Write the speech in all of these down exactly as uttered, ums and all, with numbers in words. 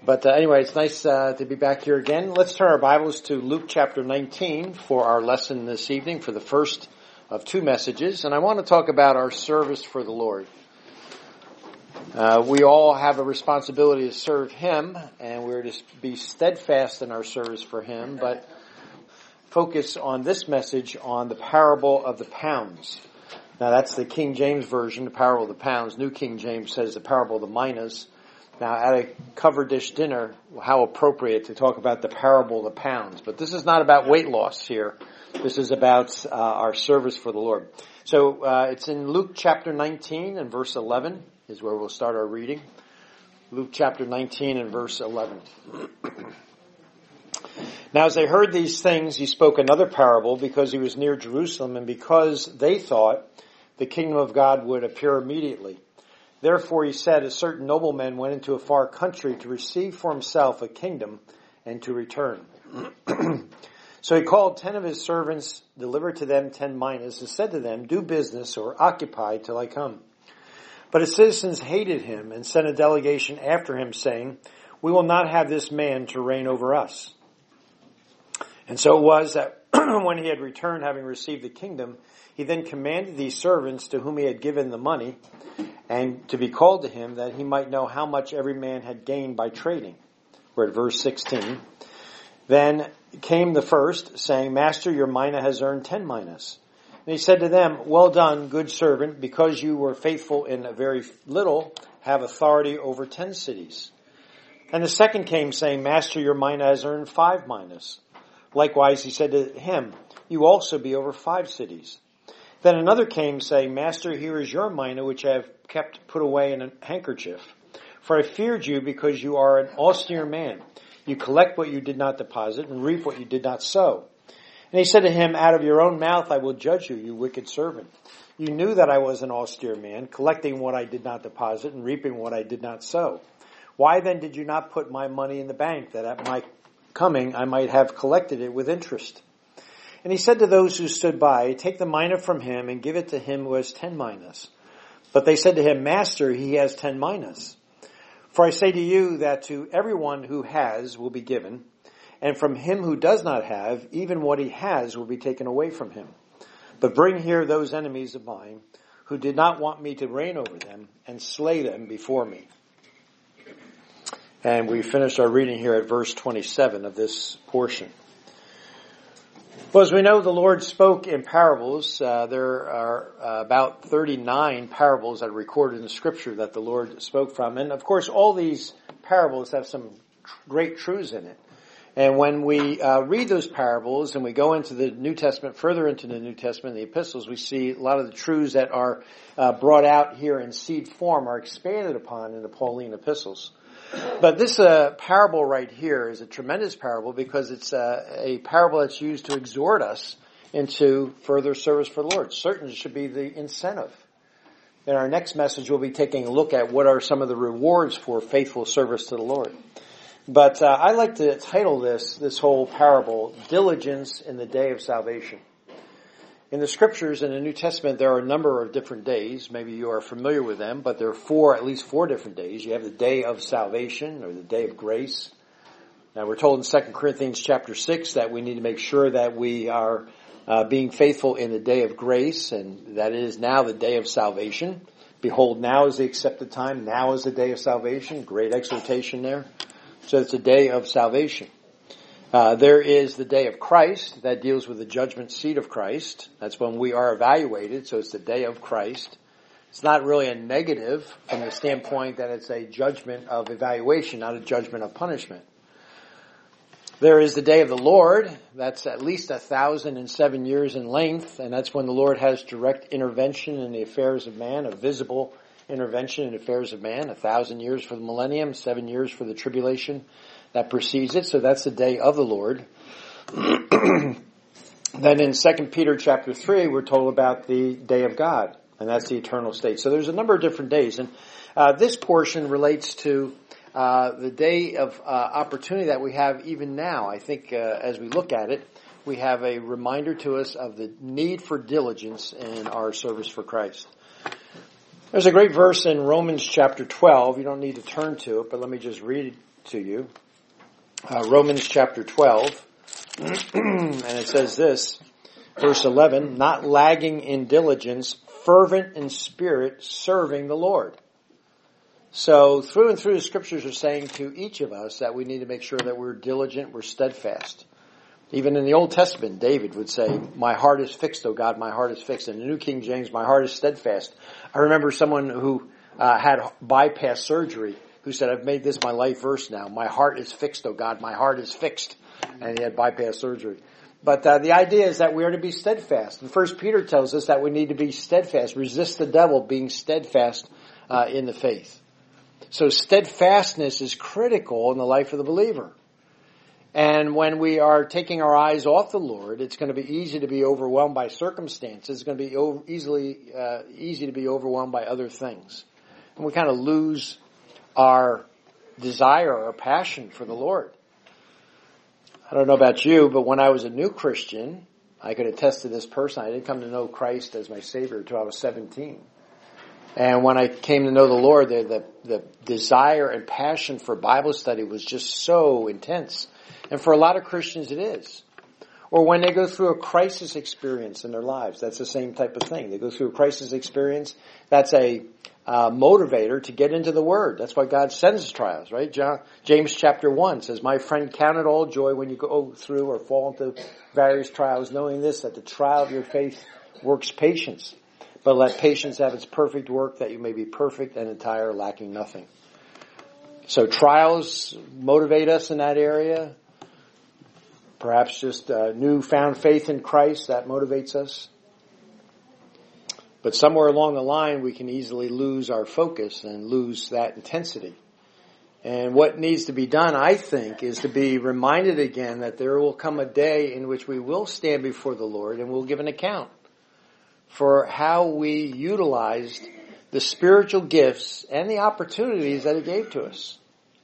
But uh, anyway, it's nice uh, to be back here again. Let's turn our Bibles to Luke chapter nineteen for our lesson this evening, for the first of two messages. And I want to talk about our service for the Lord. Uh, we all have a responsibility to serve Him, and we're to be steadfast in our service for Him, but focus on this message on the parable of the pounds. Now that's the King James Version, the parable of the pounds. New King James says the parable of the minas. Now, at a cover dish dinner, how appropriate to talk about the parable of the pounds. But this is not about weight loss here. This is about uh, our service for the Lord. So, uh, it's in Luke chapter nineteen and verse eleven is where we'll start our reading. Luke chapter nineteen and verse eleven. Now, as they heard these things, he spoke another parable because he was near Jerusalem and because they thought the kingdom of God would appear immediately. Therefore, he said, a certain nobleman went into a far country to receive for himself a kingdom and to return. So he called ten of his servants, delivered to them ten minas, and said to them, do business or occupy till I come. But his citizens hated him and sent a delegation after him, saying, we will not have this man to reign over us. And so it was that when he had returned, having received the kingdom, he then commanded these servants to whom he had given the money, and to be called to him, that he might know how much every man had gained by trading. We're at verse sixteen. Then came the first, saying, Master, your mina has earned ten minas. And he said to them, well done, good servant, because you were faithful in a very little, have authority over ten cities. And the second came, saying, Master, your mina has earned five minas. Likewise, he said to him, you also be over five cities. Then another came, saying, Master, here is your mina, which I have kept put away in a handkerchief. For I feared you, because you are an austere man. You collect what you did not deposit, and reap what you did not sow. And he said to him, out of your own mouth I will judge you, you wicked servant. You knew that I was an austere man, collecting what I did not deposit, and reaping what I did not sow. Why then did you not put my money in the bank, that at my coming I might have collected it with interest? And he said to those who stood by, take the mina from him and give it to him who has ten minas. But they said to him, Master, he has ten minas. For I say to you that to everyone who has will be given, and from him who does not have, even what he has will be taken away from him. But bring here those enemies of mine, who did not want me to reign over them, and slay them before me. And we finish our reading here at verse twenty-seven of this portion. Well, as we know, the Lord spoke in parables. Uh, there are uh, about thirty-nine parables that are recorded in the Scripture that the Lord spoke from. And, of course, all these parables have some tr- great truths in it. And when we uh, read those parables and we go into the New Testament, further into the New Testament, the epistles, we see a lot of the truths that are uh, brought out here in seed form are expanded upon in the Pauline epistles. But this uh, parable right here is a tremendous parable because it's uh, a parable that's used to exhort us into further service for the Lord. Certainly should be the incentive. In our next message, we'll be taking a look at what are some of the rewards for faithful service to the Lord. But uh, I like to title this, this whole parable, Diligence in the Day of Salvation. In the Scriptures, in the New Testament, there are a number of different days. Maybe you are familiar with them, but there are four, at least four different days. You have the day of salvation, or the day of grace. Now, we're told in Second Corinthians chapter six that we need to make sure that we are uh, being faithful in the day of grace, and that is now the day of salvation. Behold, now is the accepted time. Now is the day of salvation. Great exhortation there. So it's a day of salvation. Uh, there is the day of Christ that deals with the judgment seat of Christ. That's when we are evaluated, so it's the day of Christ. It's not really a negative from the standpoint that it's a judgment of evaluation, not a judgment of punishment. There is the day of the Lord. That's at least a thousand and seven years in length, and that's when the Lord has direct intervention in the affairs of man, a visible intervention in the affairs of man. A thousand years for the millennium, seven years for the tribulation that precedes it. So that's the day of the Lord. Then in Second Peter chapter three, we're told about the day of God, and that's the eternal state. So there's a number of different days, and uh, this portion relates to uh, the day of uh, opportunity that we have even now. I think uh, as we look at it, we have a reminder to us of the need for diligence in our service for Christ. There's a great verse in Romans chapter twelve. You don't need to turn to it, but let me just read it to you. Uh, Romans chapter twelve, and it says this, verse eleven, not lagging in diligence, fervent in spirit, serving the Lord. So through and through the scriptures are saying to each of us that we need to make sure that we're diligent, we're steadfast. Even in the Old Testament, David would say, my heart is fixed, O God, my heart is fixed. In the New King James, my heart is steadfast. I remember someone who uh, had bypass surgery who said, I've made this my life verse now. My heart is fixed, O God, my heart is fixed. And he had bypass surgery. But uh, the idea is that we are to be steadfast. And First Peter tells us that we need to be steadfast. Resist the devil, being steadfast uh, in the faith. So steadfastness is critical in the life of the believer. And when we are taking our eyes off the Lord, it's going to be easy to be overwhelmed by circumstances. It's going to be over, easily uh, easy to be overwhelmed by other things. And we kind of lose our desire, our passion for the Lord. I don't know about you, but when I was a new Christian, I could attest to this person. I didn't come to know Christ as my Savior until I was seventeen. And when I came to know the Lord, the, the, the desire and passion for Bible study was just so intense. And for a lot of Christians it is. Or when they go through a crisis experience in their lives, that's the same type of thing. They go through a crisis experience, that's a uh, motivator to get into the Word. That's why God sends trials, right? John, James chapter one says, my friend, count it all joy when you go through or fall into various trials, knowing this, that the trial of your faith works patience. But let patience have its perfect work, that you may be perfect and entire, lacking nothing. So trials motivate us in that area. Perhaps just a newfound faith in Christ, that motivates us. But somewhere along the line, we can easily lose our focus and lose that intensity. And what needs to be done, I think, is to be reminded again that there will come a day in which we will stand before the Lord and we'll give an account for how we utilized the spiritual gifts and the opportunities that He gave to us.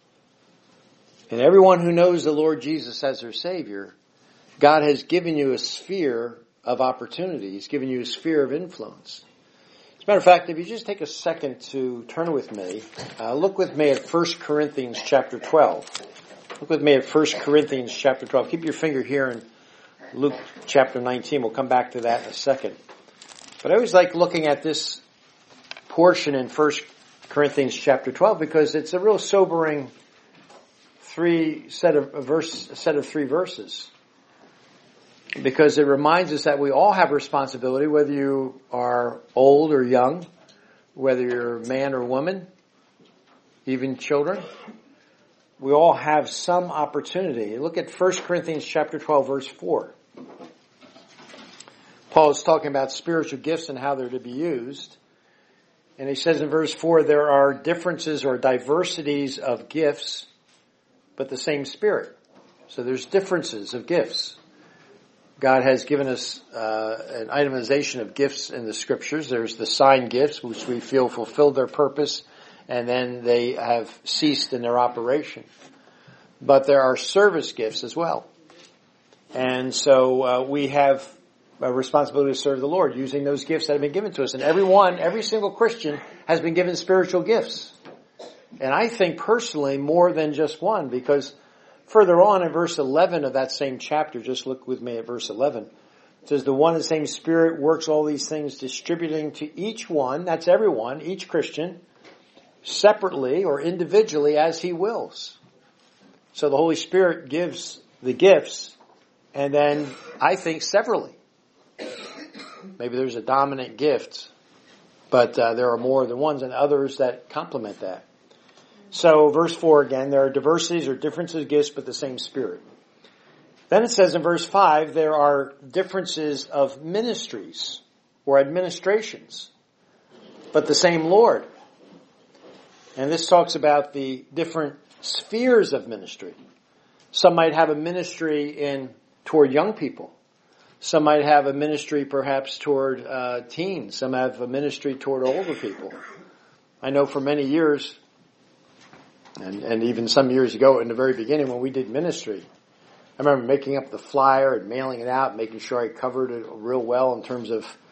And everyone who knows the Lord Jesus as their Savior, God has given you a sphere of opportunity. He's given you a sphere of influence. As a matter of fact, if you just take a second to turn with me, uh, look with me at First Corinthians chapter twelve. Look with me at First Corinthians chapter twelve. Keep your finger here in Luke chapter nineteen. We'll come back to that in a second. But I always like looking at this portion in First Corinthians chapter twelve because it's a real sobering three set of a verse, a set of three verses. Because it reminds us that we all have responsibility, whether you are old or young, whether you're man or woman, even children. We all have some opportunity. Look at First Corinthians chapter twelve, verse four. Paul is talking about spiritual gifts and how they're to be used. And he says in verse four, there are differences or diversities of gifts, but the same Spirit. So there's differences of gifts. God has given us uh, an itemization of gifts in the Scriptures. There's the sign gifts, which we feel fulfilled their purpose, and then they have ceased in their operation. But there are service gifts as well. And so uh, we have a responsibility to serve the Lord using those gifts that have been given to us. And everyone, every single Christian has been given spiritual gifts. And I think personally more than just one, because further on in verse eleven of that same chapter, just look with me at verse eleven, it says, the one and same Spirit works all these things, distributing to each one, that's everyone, each Christian, separately or individually as He wills. So the Holy Spirit gives the gifts, and then I think severally. Maybe there's a dominant gift, but uh, there are more than ones and others that complement that. So verse four again, there are diversities or differences of gifts, but the same Spirit. Then it says in verse five, there are differences of ministries or administrations, but the same Lord. And this talks about the different spheres of ministry. Some might have a ministry in toward young people. Some might have a ministry perhaps toward uh, teens. Some have a ministry toward older people. I know for many years, and, and even some years ago in the very beginning when we did ministry, I remember making up the flyer and mailing it out, making sure I covered it real well in terms of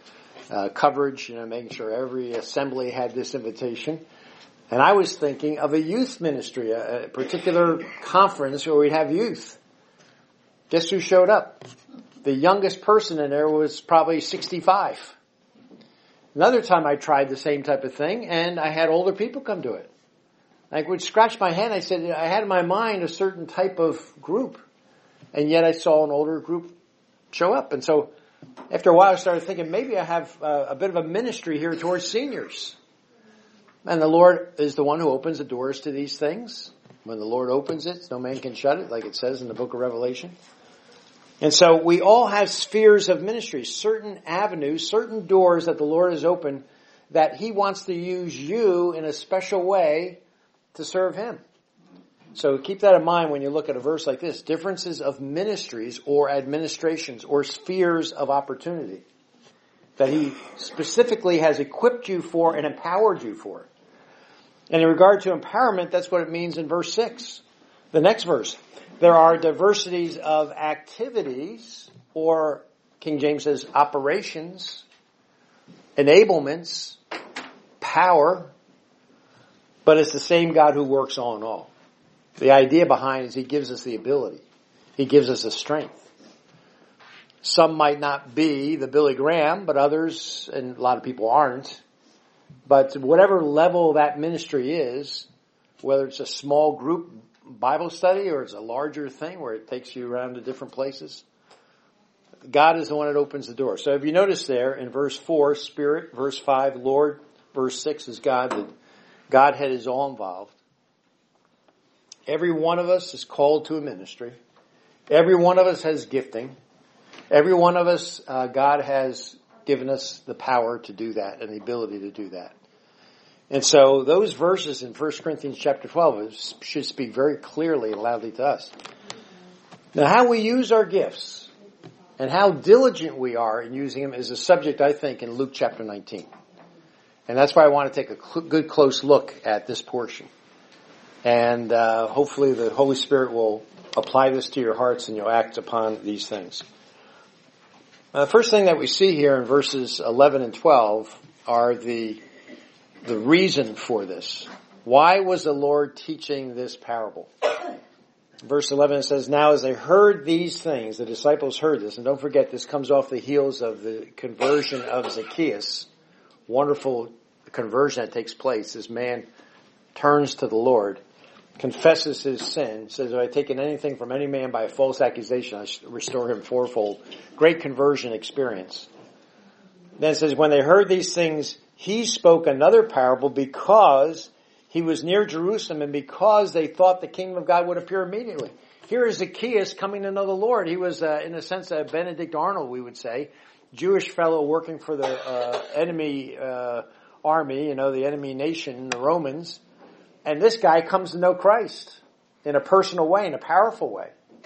uh, coverage, you know, making sure every assembly had this invitation. And I was thinking of a youth ministry, a, a particular conference where we'd have youth. Guess who showed up? The youngest person in there was probably sixty-five. Another time I tried the same type of thing, and I had older people come to it. I would scratch my head. I said, I had in my mind a certain type of group, and yet I saw an older group show up. And so after a while I started thinking, maybe I have uh, a bit of a ministry here towards seniors. And the Lord is the one who opens the doors to these things. When the Lord opens it, no man can shut it, like it says in the book of Revelation. And so we all have spheres of ministry, certain avenues, certain doors that the Lord has opened that He wants to use you in a special way to serve Him. So keep that in mind when you look at a verse like this. Differences of ministries or administrations or spheres of opportunity that He specifically has equipped you for and empowered you for. And in regard to empowerment, that's what it means in verse six. The next verse. There are diversities of activities, or King James says operations, enablements, power, but it's the same God who works all in all. The idea behind is He gives us the ability. He gives us the strength. Some might not be the Billy Graham, but others, and a lot of people aren't. But whatever level that ministry is, whether it's a small group Bible study or it's a larger thing where it takes you around to different places, God is the one that opens the door. So if you notice there in verse four, Spirit, verse five, Lord, verse six is God. The Godhead is all involved. Every one of us is called to a ministry. Every one of us has gifting. Every one of us, uh, God has given us the power to do that and the ability to do that. And so those verses in First Corinthians chapter twelve should speak very clearly and loudly to us. Now, how we use our gifts and how diligent we are in using them is a subject, I think, in Luke chapter nineteen. And that's why I want to take a cl- good close look at this portion. And uh, hopefully the Holy Spirit will apply this to your hearts and you'll act upon these things. Uh, the first thing that we see here in verses eleven and twelve are the the reason for this. Why was the Lord teaching this parable? Verse eleven it says, now as they heard these things, the disciples heard this, and don't forget this comes off the heels of the conversion of Zacchaeus. Wonderful conversion that takes place. This man turns to the Lord, confesses his sin, says, if I have taken anything from any man by a false accusation, I restore him fourfold. Great conversion experience. Then it says, when they heard these things, He spoke another parable because He was near Jerusalem and because they thought the kingdom of God would appear immediately. Here is Zacchaeus coming to know the Lord. He was, uh, in a sense, a Benedict Arnold, we would say, Jewish fellow working for the uh, enemy uh, army, you know, the enemy nation, the Romans. And this guy comes to know Christ in a personal way, in a powerful way.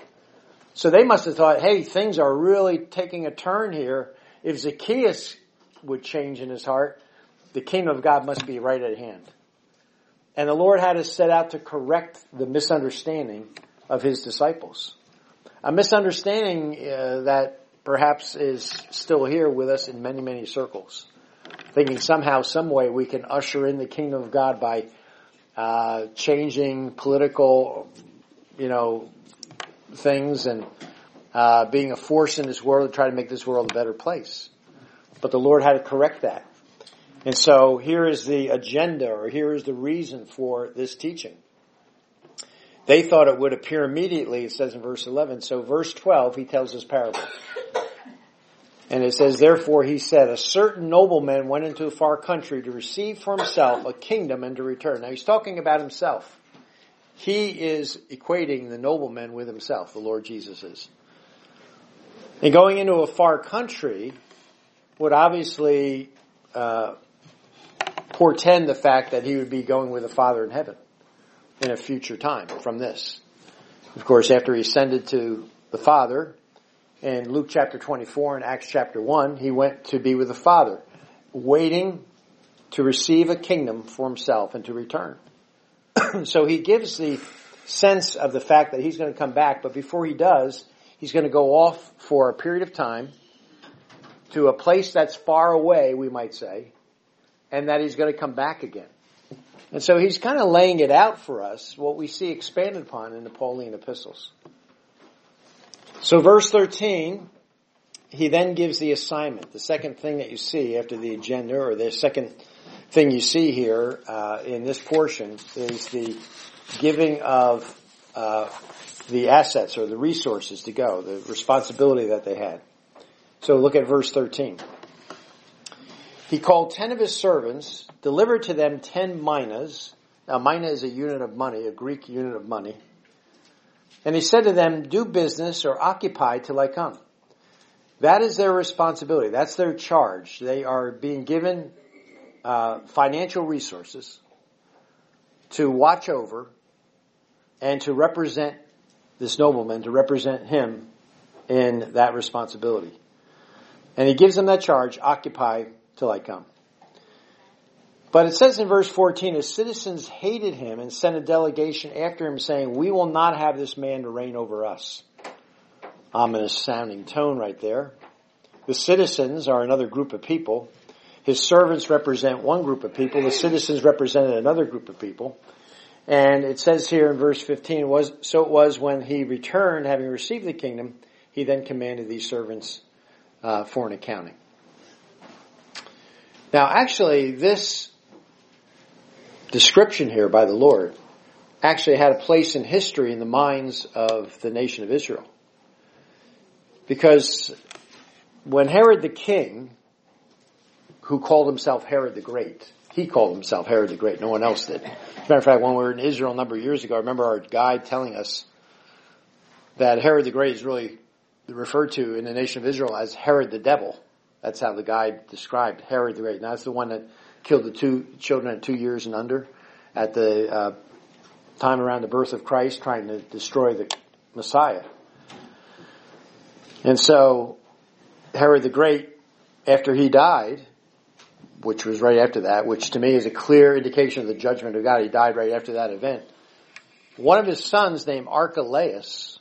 So they must have thought, hey, things are really taking a turn here. If Zacchaeus would change in his heart, the kingdom of God must be right at hand. And the Lord had to set out to correct the misunderstanding of His disciples. A misunderstanding uh, that perhaps is still here with us in many, many circles. Thinking somehow, some way we can usher in the kingdom of God by uh, changing political, you know, things and uh, being a force in this world to try to make this world a better place. But the Lord had to correct that. And so here is the agenda, or here is the reason for this teaching. They thought it would appear immediately, it says in verse eleven. So verse twelve, He tells this parable. And it says, therefore He said, a certain nobleman went into a far country to receive for himself a kingdom and to return. Now He's talking about Himself. He is equating the nobleman with Himself, the Lord Jesus is. And going into a far country would obviously uh, portend the fact that He would be going with the Father in heaven in a future time from this. Of course, after He ascended to the Father, in Luke chapter twenty-four and Acts chapter one, He went to be with the Father, waiting to receive a kingdom for Himself and to return. So He gives the sense of the fact that He's going to come back, but before He does, He's going to go off for a period of time to a place that's far away, we might say, and that he's going to come back again. And so he's kind of laying it out for us, what we see expanded upon in the Pauline epistles. So verse thirteen, he then gives the assignment. The second thing that you see after the agenda, or the second thing you see here uh, in this portion, is the giving of uh, the assets or the resources to go, the responsibility that they had. So look at verse thirteen. He called ten of his servants, delivered to them ten minas. Now, mina is a unit of money, a Greek unit of money. And he said to them, do business or occupy till I come. That is their responsibility. That's their charge. They are being given uh, financial resources to watch over and to represent this nobleman, to represent him in that responsibility. And he gives them that charge, occupy till I come. But it says in verse fourteen, his citizens hated him and sent a delegation after him saying, we will not have this man to reign over us. Ominous sounding tone right there. The citizens are another group of people. His servants represent one group of people. The citizens represented another group of people. And it says here in verse fifteen, was so it was when he returned, having received the kingdom, he then commanded these servants uh, for an accounting. Now, actually, this description here by the Lord actually had a place in history in the minds of the nation of Israel. Because when Herod the king, who called himself Herod the Great, he called himself Herod the Great, no one else did. As a matter of fact, when we were in Israel a number of years ago, I remember our guide telling us that Herod the Great is really referred to in the nation of Israel as Herod the Devil. That's how the guide described Herod the Great. Now, that's the one that killed the two children at two years and under at the uh, time around the birth of Christ, trying to destroy the Messiah. And so, Herod the Great, after he died, which was right after that, which to me is a clear indication of the judgment of God, he died right after that event. One of his sons, named Archelaus,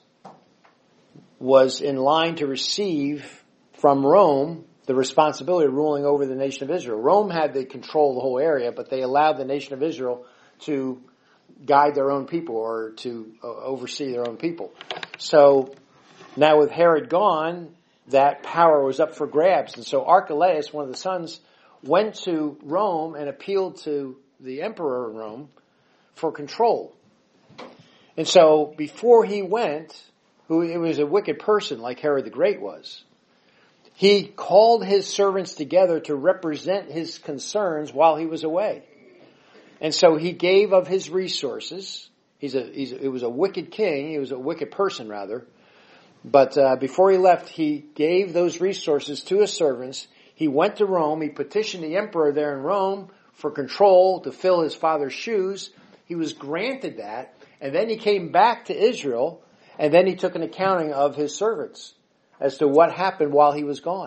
was in line to receive from Rome the responsibility of ruling over the nation of Israel. Rome had the control of the whole area, but they allowed the nation of Israel to guide their own people or to uh, oversee their own people. So now with Herod gone, that power was up for grabs. And so Archelaus, one of the sons, went to Rome and appealed to the emperor in Rome for control. And so before he went, who it was a wicked person like Herod the Great was, he called his servants together to represent his concerns while he was away. And so he gave of his resources. He's a, he's a, it was a wicked king. He was a wicked person, rather. But uh, before he left, he gave those resources to his servants. He went to Rome. He petitioned the emperor there in Rome for control to fill his father's shoes. He was granted that. And then he came back to Israel. And then he took an accounting of his servants as to what happened while he was gone.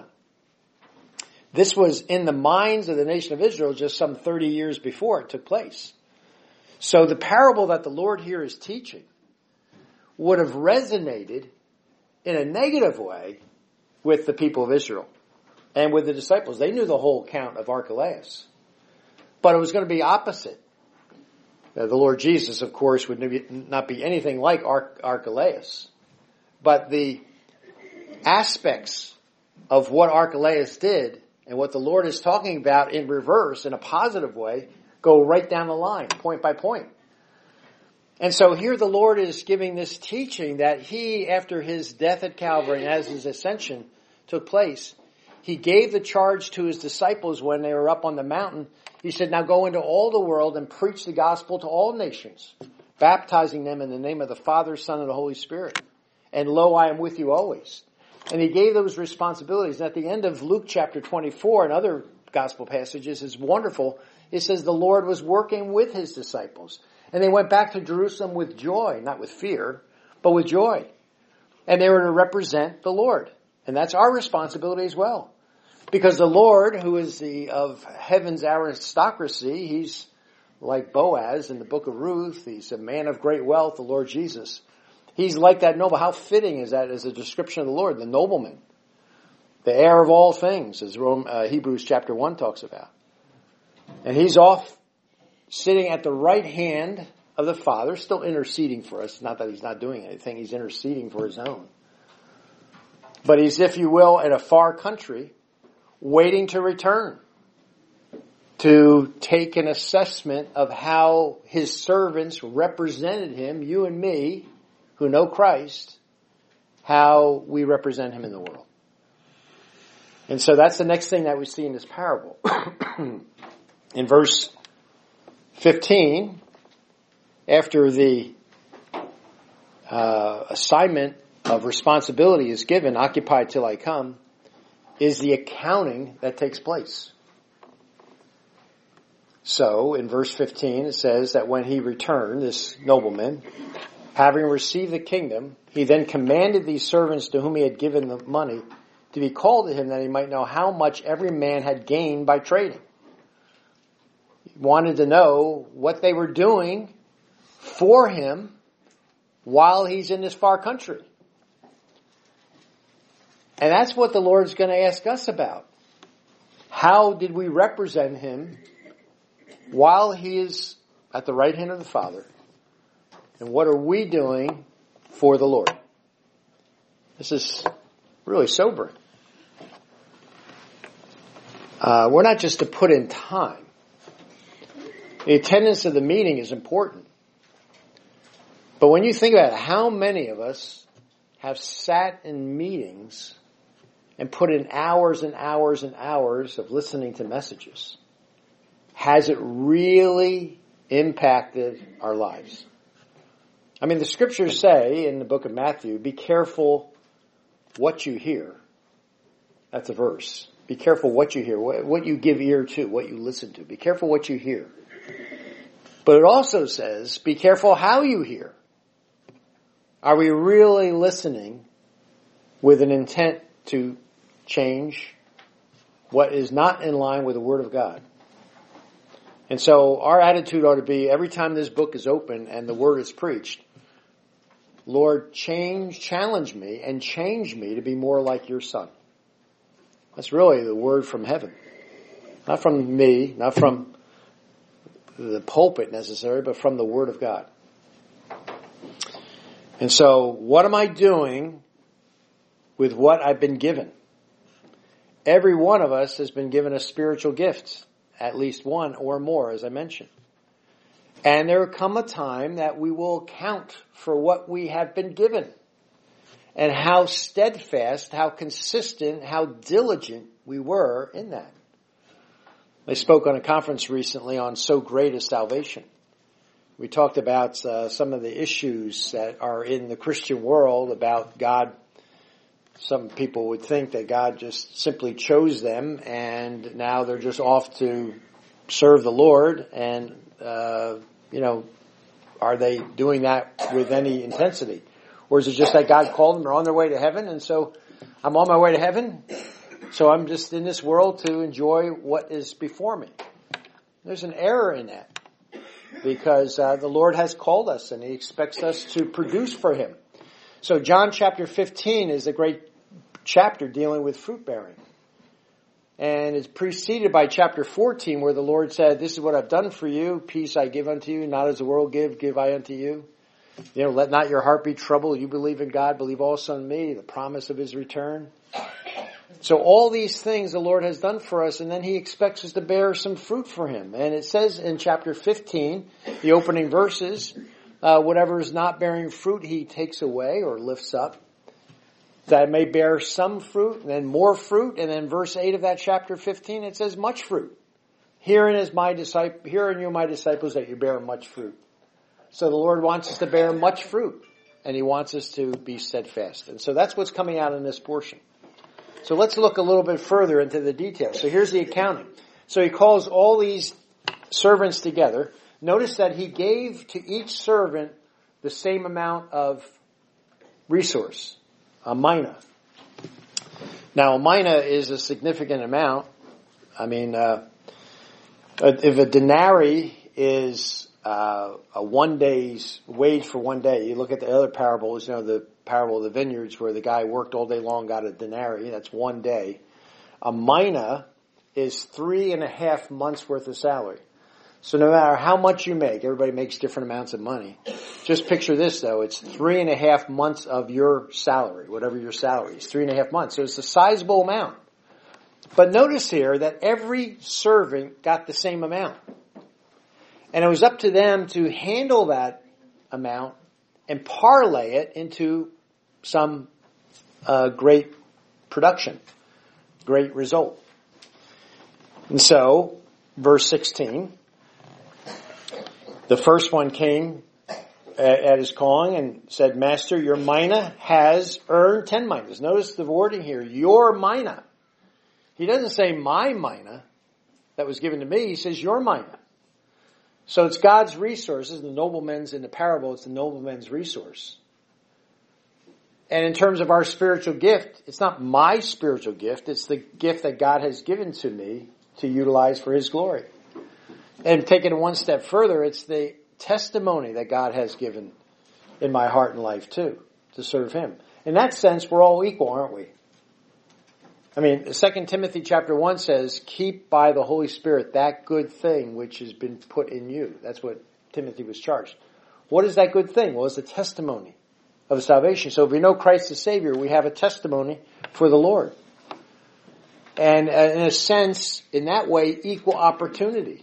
This was in the minds of the nation of Israel just some thirty years before it took place. So the parable that the Lord here is teaching would have resonated in a negative way with the people of Israel and with the disciples. They knew the whole account of Archelaus. But it was going to be opposite. Uh, the Lord Jesus, of course, would not be anything like Arch- Archelaus. But the aspects of what Archelaus did and what the Lord is talking about in reverse, in a positive way, go right down the line, point by point. And so here the Lord is giving this teaching that he, after his death at Calvary and as his ascension took place, he gave the charge to his disciples when they were up on the mountain. He said, now go into all the world and preach the gospel to all nations, baptizing them in the name of the Father, Son, and the Holy Spirit. And lo, I am with you always. And he gave those responsibilities. And at the end of Luke chapter twenty-four and other gospel passages is wonderful. It says the Lord was working with his disciples. And they went back to Jerusalem with joy, not with fear, but with joy. And they were to represent the Lord. And that's our responsibility as well. Because the Lord, who is the of heaven's aristocracy, he's like Boaz in the book of Ruth. He's a man of great wealth, the Lord Jesus. He's like that noble. How fitting is that as a description of the Lord, the nobleman. the heir of all things, as Rome, uh, Hebrews chapter one talks about. And he's off sitting at the right hand of the Father, still interceding for us. Not that he's not doing anything, he's interceding for his own. But he's, if you will, in a far country, waiting to return, to take an assessment of how his servants represented him, you and me, who know Christ, how we represent him in the world. And so that's the next thing that we see in this parable. In verse fifteen, after the uh, assignment of responsibility is given, occupy till I come, is the accounting that takes place. So, in verse fifteen, it says that when he returned, this nobleman, having received the kingdom, he then commanded these servants to whom he had given the money to be called to him, that he might know how much every man had gained by trading. He wanted to know what they were doing for him while he's in this far country. And that's what the Lord's going to ask us about. How did we represent him while he is at the right hand of the Father? And what are we doing for the Lord? This is really sobering. Uh, we're not just to put in time. The attendance of the meeting is important. But when you think about it, how many of us have sat in meetings and put in hours and hours and hours of listening to messages? Has it really impacted our lives? I mean, the scriptures say in the book of Matthew, be careful what you hear. That's a verse. Be careful what you hear, what you give ear to, what you listen to. Be careful what you hear. But it also says, be careful how you hear. Are we really listening with an intent to change what is not in line with the Word of God? And so our attitude ought to be, every time this book is open and the Word is preached, Lord, change, challenge me and change me to be more like your Son. That's really the word from heaven. Not from me, not from the pulpit necessarily, but from the Word of God. And so, what am I doing with what I've been given? Every one of us has been given a spiritual gift, at least one or more, as I mentioned. And there will come a time that we will account for what we have been given, and how steadfast, how consistent, how diligent we were in that. I spoke on a conference recently on So Great is Salvation. We talked about uh, some of the issues that are in the Christian world about God. Some people would think that God just simply chose them and now they're just off to serve the Lord. And, uh, you know, are they doing that with any intensity? Or is it just that God called them, they're on their way to heaven, and so I'm on my way to heaven, so I'm just in this world to enjoy what is before me? There's an error in that, because uh, the Lord has called us, and He expects us to produce for Him. So John chapter fifteen is a great chapter dealing with fruit bearing. And it's preceded by chapter fourteen, where the Lord said, this is what I've done for you, peace I give unto you, not as the world give, give I unto you. You know, let not your heart be troubled. You believe in God, believe also in me, the promise of His return. So all these things the Lord has done for us, and then He expects us to bear some fruit for Him. And it says in chapter fifteen, the opening verses, uh, whatever is not bearing fruit, He takes away or lifts up, that it may bear some fruit, and then more fruit. And then verse eight of that chapter fifteen, it says much fruit. Herein is my disciple, herein you my disciples, that you bear much fruit. So the Lord wants us to bear much fruit, and He wants us to be steadfast. And so that's what's coming out in this portion. So let's look a little bit further into the details. So here's the accounting. So He calls all these servants together. Notice that He gave to each servant the same amount of resource, a mina. Now a mina is a significant amount. I mean, uh, if a denarii is uh, a one day's wage for one day. You look at the other parables, you know, the parable of the vineyards where the guy worked all day long, got a denarii. That's one day. A mina is three and a half months worth of salary. So no matter how much you make, everybody makes different amounts of money. Just picture this though, it's three and a half months of your salary, whatever your salary is, three and a half months. So it's a sizable amount. But notice here that every servant got the same amount. And it was up to them to handle that amount and parlay it into some uh, great production, great result. And so, verse sixteen, the first one came at his calling and said, Master, your mina has earned ten minas. Notice the wording here, your mina. He doesn't say my mina that was given to me. He says your mina. So it's God's resources. The nobleman's in the parable, it's the nobleman's resource. And in terms of our spiritual gift, it's not my spiritual gift. It's the gift that God has given to me to utilize for His glory. And taking it one step further, it's the testimony that God has given in my heart and life too, to serve Him. In that sense, we're all equal, aren't we? I mean, Second Timothy chapter one says, keep by the Holy Spirit that good thing which has been put in you. That's what Timothy was charged. What is that good thing? Well, it's the testimony of salvation. So if we know Christ as Savior, we have a testimony for the Lord. And in a sense, in that way, equal opportunity.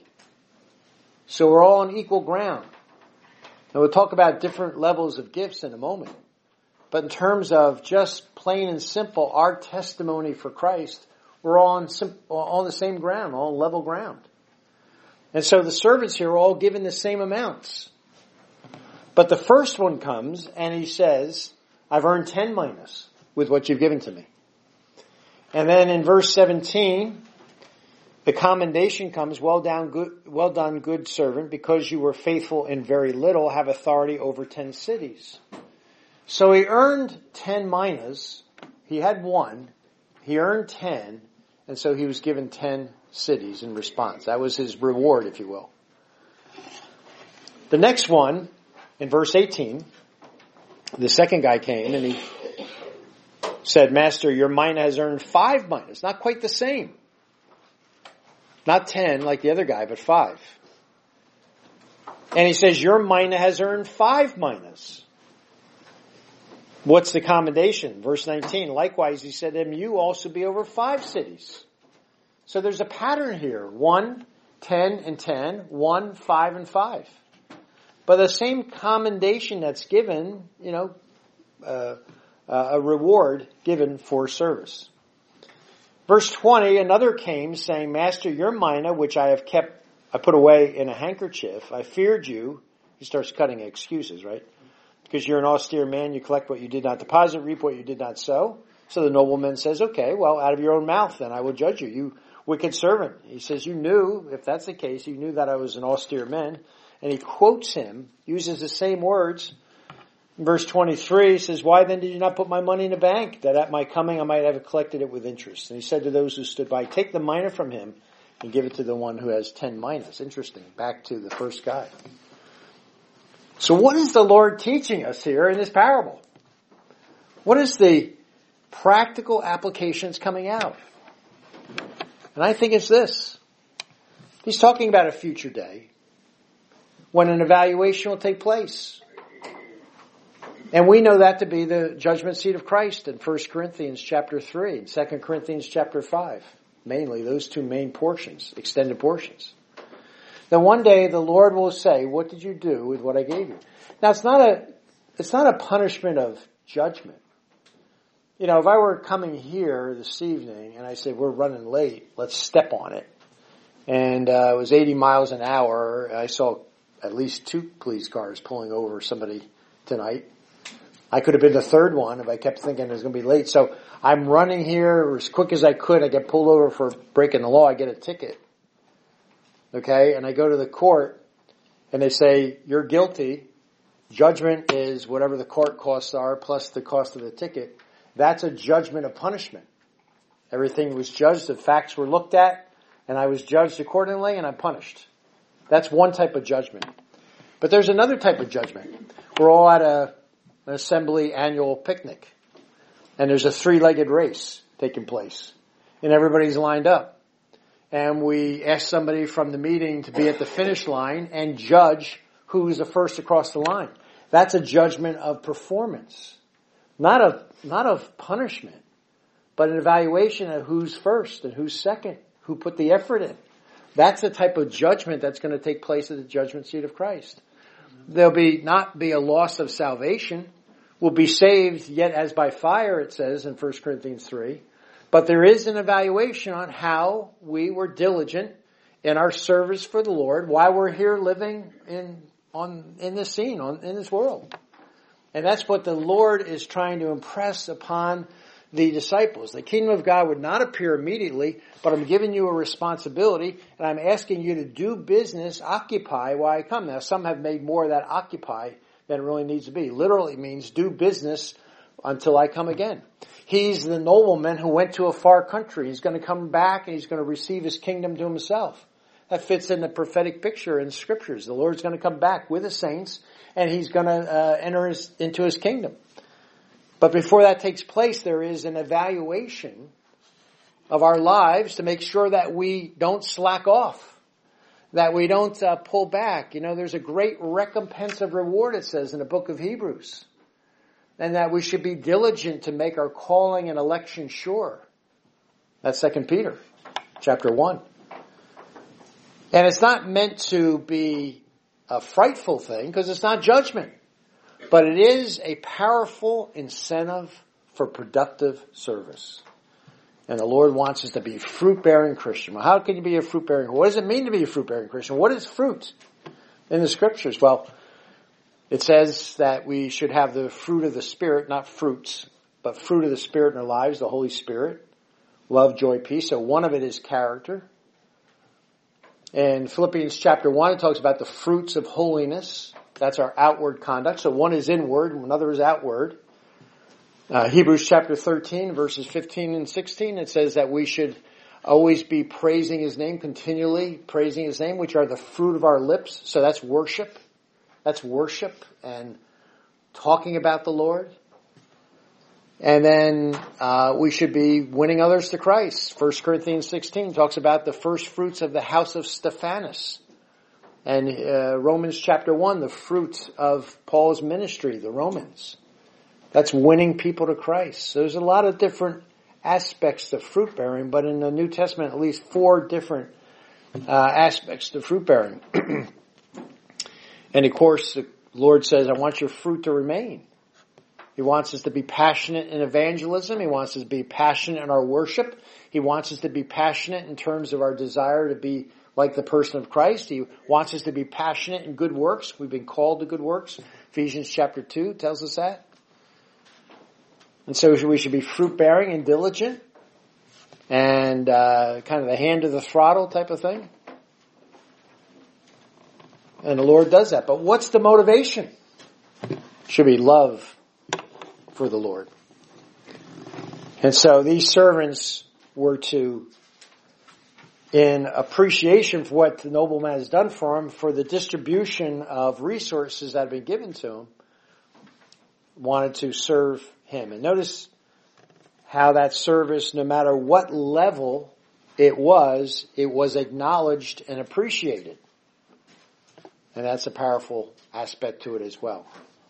So we're all on equal ground. And we'll talk about different levels of gifts in a moment. But in terms of just plain and simple, our testimony for Christ, we're all on, sim- on the same ground, all on level ground. And so the servants here are all given the same amounts. But the first one comes and he says, I've earned ten minas with what you've given to me. And then in verse seventeen, the commendation comes, well done, good, well done, good servant, because you were faithful in very little, have authority over ten cities. So he earned ten minas. He had one. He earned ten. And so he was given ten cities in response. That was his reward, if you will. The next one, in verse eighteen, the second guy came and he said, Master, your mina has earned five minas. Not quite the same. Not ten like the other guy, but five. And he says, your mina has earned five minas. What's the commendation? Verse nineteen, likewise he said to him, you also be over five cities. So there's a pattern here. One, ten, and ten. One, five, and five. But the same commendation that's given, you know, uh, uh, a reward given for service. Verse twenty, another came saying, Master, your mina, which I have kept, I put away in a handkerchief. I feared you. He starts cutting excuses, right? Because you're an austere man, you collect what you did not deposit, reap what you did not sow. So the nobleman says, okay, well, out of your own mouth then I will judge you, you wicked servant. He says, you knew, if that's the case, you knew that I was an austere man. And he quotes him, uses the same words. In verse twenty-three, he says, why then did you not put my money in the bank, that at my coming I might have collected it with interest? And he said to those who stood by, take the mina from him and give it to the one who has ten minas. Interesting. Back to the first guy. So what is the Lord teaching us here in this parable? What is the practical applications coming out? And I think it's this. He's talking about a future day when an evaluation will take place. And we know that to be the judgment seat of Christ in First Corinthians chapter three and Second Corinthians chapter five. Mainly those two main portions, extended portions. Then one day the Lord will say, what did you do with what I gave you? Now it's not a, it's not a punishment of judgment. You know, if I were coming here this evening and I said, we're running late, let's step on it. And uh, it was eighty miles an hour. I saw at least two police cars pulling over somebody tonight. I could have been the third one if I kept thinking it was going to be late. So I'm running here as quick as I could. I get pulled over for breaking the law. I get a ticket. Okay, and I go to the court and they say, you're guilty. Judgment is whatever the court costs are plus the cost of the ticket. That's a judgment of punishment. Everything was judged, the facts were looked at, and I was judged accordingly and I'm punished. That's one type of judgment. But there's another type of judgment. We're all at a, an assembly annual picnic, and there's a three-legged race taking place, and everybody's lined up. And we ask somebody from the meeting to be at the finish line and judge who's the first across the line. That's a judgment of performance, not of not of punishment, but an evaluation of who's first and who's second, who put the effort in. That's the type of judgment that's going to take place at the judgment seat of Christ. There'll be not be a loss of salvation. We'll be saved yet as by fire, it says in First Corinthians three. But there is an evaluation on how we were diligent in our service for the Lord while we're here living in on in this scene, on in this world. And that's what the Lord is trying to impress upon the disciples. The kingdom of God would not appear immediately, but I'm giving you a responsibility, and I'm asking you to do business, occupy while I come. Now, some have made more of that occupy than it really needs to be. Literally means do business until I come again. He's the nobleman who went to a far country. He's going to come back and he's going to receive his kingdom to himself. That fits in the prophetic picture in scriptures. The Lord's going to come back with the saints and he's going to uh, enter his, into his kingdom. But before that takes place, there is an evaluation of our lives to make sure that we don't slack off, that we don't uh, pull back. You know, there's a great recompense of reward, it says in the book of Hebrews, and that we should be diligent to make our calling and election sure. That's Second Peter chapter one. And it's not meant to be a frightful thing because it's not judgment. But it is a powerful incentive for productive service. And the Lord wants us to be fruit-bearing Christian. Well, how can you be a fruit-bearing? What does it mean to be a fruit-bearing Christian? What is fruit in the scriptures? Well, it says that we should have the fruit of the Spirit, not fruits, but fruit of the Spirit in our lives, the Holy Spirit, love, joy, peace. So one of it is character. In Philippians chapter one, it talks about the fruits of holiness. That's our outward conduct. So one is inward and another is outward. Uh, Hebrews chapter thirteen, verses fifteen and sixteen, it says that we should always be praising His name, continually praising His name, which are the fruit of our lips. So that's worship. That's worship and talking about the Lord. And then uh, we should be winning others to Christ. First Corinthians sixteen talks about the first fruits of the house of Stephanas. And uh, Romans chapter one, the fruit of Paul's ministry, the Romans. That's winning people to Christ. So there's a lot of different aspects to fruit bearing, but in the New Testament, at least four different uh, aspects to fruit bearing. And of course, the Lord says, I want your fruit to remain. He wants us to be passionate in evangelism. He wants us to be passionate in our worship. He wants us to be passionate in terms of our desire to be like the person of Christ. He wants us to be passionate in good works. We've been called to good works. Ephesians chapter two tells us that. And so we should be fruit-bearing and diligent and uh, kind of the hand to the throttle type of thing. And the Lord does that. But what's the motivation? Should be love for the Lord. And so these servants were to, in appreciation for what the nobleman has done for him, for the distribution of resources that have been given to him, wanted to serve him. And notice how that service, no matter what level it was, it was acknowledged and appreciated. And that's a powerful aspect to it as well.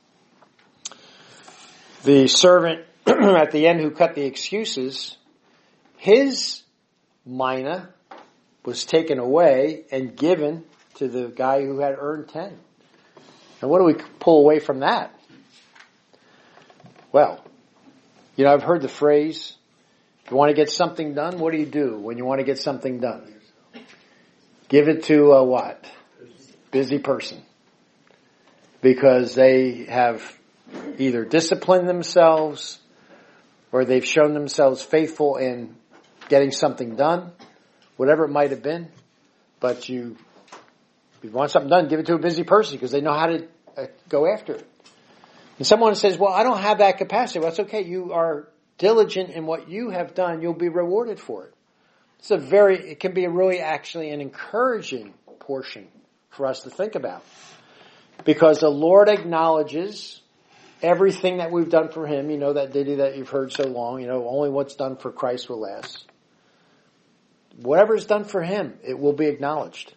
The servant at the end who cut the excuses, his mina was taken away and given to the guy who had earned ten. And what do we pull away from that? Well, you know, I've heard the phrase, you want to get something done, what do you do when you want to get something done? Give it to a what? Busy person. Because they have either disciplined themselves or they've shown themselves faithful in getting something done, whatever it might have been. But you, if you want something done, give it to a busy person because they know how to uh, go after it. And someone says, well, I don't have that capacity. Well, that's okay. You are diligent in what you have done. You'll be rewarded for it. It's a very, it can be a really actually an encouraging portion for us to think about. Because the Lord acknowledges everything that we've done for Him. You know that ditty that you've heard so long, you know, only what's done for Christ will last. Whatever is done for Him, it will be acknowledged.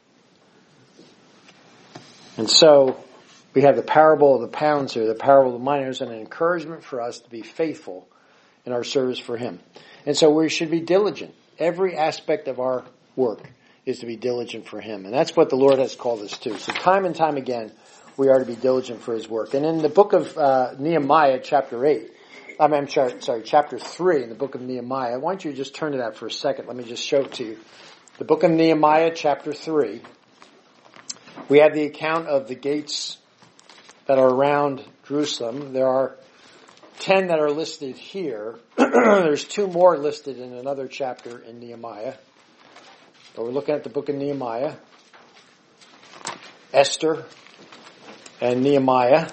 And so, we have the parable of the pounds here, the parable of the miners, and an encouragement for us to be faithful in our service for Him. And so we should be diligent. Every aspect of our work is to be diligent for Him. And that's what the Lord has called us to. So time and time again, we are to be diligent for His work. And in the book of uh, Nehemiah, chapter eight, I mean, I'm sorry, sorry, chapter three in the book of Nehemiah, I want you to just turn to that for a second. Let me just show it to you. The book of Nehemiah, chapter three, we have the account of the gates that are around Jerusalem. There are ten that are listed here. There's two more listed in another chapter in Nehemiah. But we're looking at the book of Nehemiah, Esther, and Nehemiah.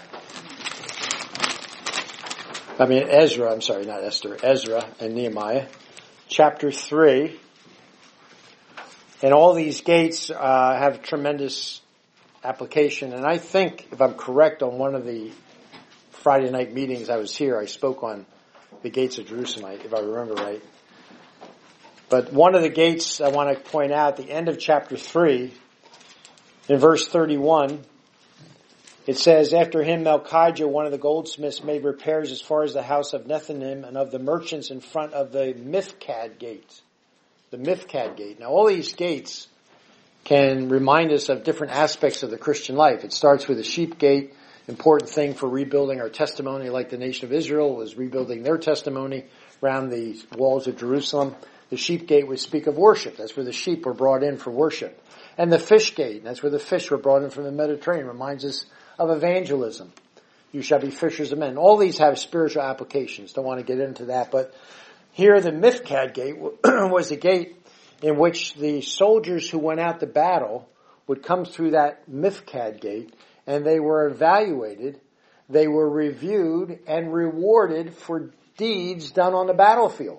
I mean Ezra, I'm sorry, not Esther, Ezra and Nehemiah. Chapter three. And all these gates uh, have tremendous application. And I think, if I'm correct, on one of the Friday night meetings I was here, I spoke on the gates of Jerusalem, if I remember right. But one of the gates I want to point out, at the end of chapter three, in verse thirty-one, it says, after him Melchijah, one of the goldsmiths, made repairs as far as the house of Nethanim and of the merchants in front of the Mifkad gate. The Mifkad gate. Now all these gates can remind us of different aspects of the Christian life. It starts with the sheep gate, important thing for rebuilding our testimony, like the nation of Israel was rebuilding their testimony around the walls of Jerusalem. The sheep gate would speak of worship. That's where the sheep were brought in for worship. And the fish gate, that's where the fish were brought in from the Mediterranean, reminds us of evangelism. You shall be fishers of men. All these have spiritual applications. Don't want to get into that. But here the Mifkad gate was the gate in which the soldiers who went out to battle would come through that Mifkad gate, and they were evaluated, they were reviewed, and rewarded for deeds done on the battlefield.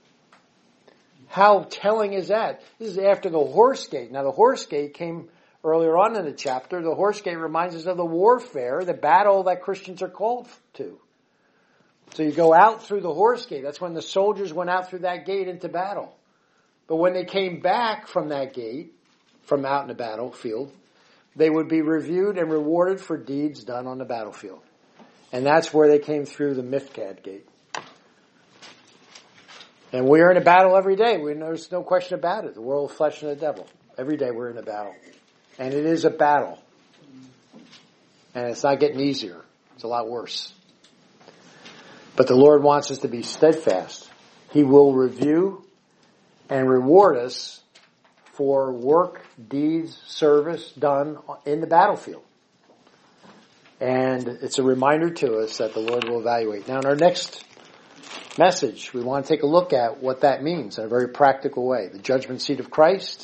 How telling is that? This is after the horse gate. Now the horse gate came earlier on in the chapter. The horse gate reminds us of the warfare, the battle that Christians are called to. So you go out through the horse gate. That's when the soldiers went out through that gate into battle. But when they came back from that gate, from out in the battlefield, they would be reviewed and rewarded for deeds done on the battlefield. And that's where they came through the Mifkad gate. And we are in a battle every day. We, there's no question about it. The world of flesh and the devil. Every day we're in a battle. And it is a battle. And it's not getting easier. It's a lot worse. But the Lord wants us to be steadfast. He will review and reward us for work, deeds, service done in the battlefield. And it's a reminder to us that the Lord will evaluate. Now in our next message, we want to take a look at what that means in a very practical way. The judgment seat of Christ,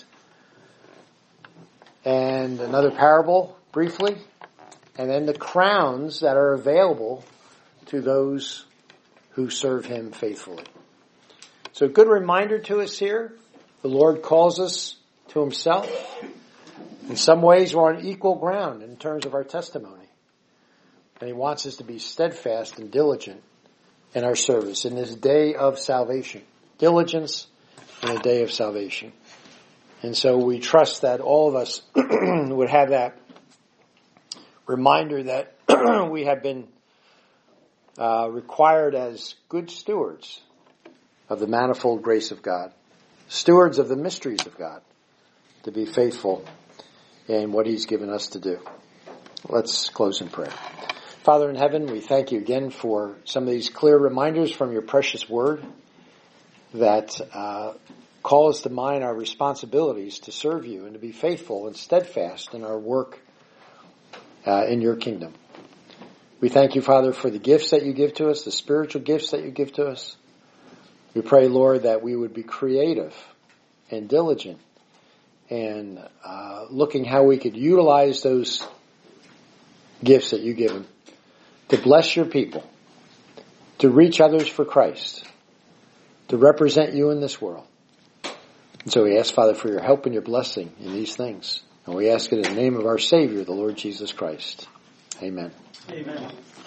and another parable, briefly, and then the crowns that are available to those who serve Him faithfully. So a good reminder to us here, the Lord calls us to Himself. In some ways we're on equal ground in terms of our testimony. And He wants us to be steadfast and diligent in our service in this day of salvation. Diligence in a day of salvation. And so we trust that all of us would have that reminder that we have been uh, required as good stewards of the manifold grace of God, stewards of the mysteries of God, to be faithful in what He's given us to do. Let's close in prayer. Father in heaven, we thank You again for some of these clear reminders from Your precious word that uh, call us to mind our responsibilities to serve You and to be faithful and steadfast in our work uh, in Your kingdom. We thank You, Father, for the gifts that You give to us, the spiritual gifts that You give to us. We pray, Lord, that we would be creative and diligent and uh, looking how we could utilize those gifts that You give them to bless Your people, to reach others for Christ, to represent You in this world. And so we ask, Father, for Your help and Your blessing in these things. And we ask it in the name of our Savior, the Lord Jesus Christ. Amen. Amen.